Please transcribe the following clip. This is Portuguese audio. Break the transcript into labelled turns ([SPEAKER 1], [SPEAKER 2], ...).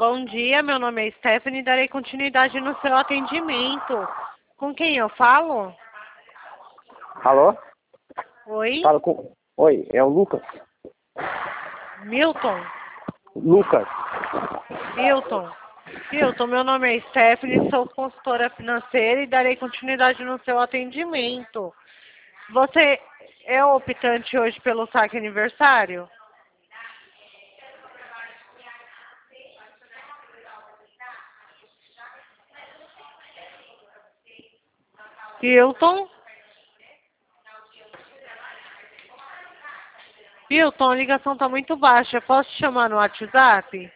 [SPEAKER 1] Bom dia, meu nome é Stephanie e darei continuidade no seu atendimento. Com quem eu falo?
[SPEAKER 2] Alô?
[SPEAKER 1] Oi?
[SPEAKER 2] Fala com... Oi, é o Lucas.
[SPEAKER 1] Milton?
[SPEAKER 2] Lucas.
[SPEAKER 1] Milton, meu nome é Stephanie, sou consultora financeira e darei continuidade no seu atendimento. Você é optante hoje pelo saque aniversário? Milton? Milton, a ligação está muito baixa. Posso te chamar no WhatsApp?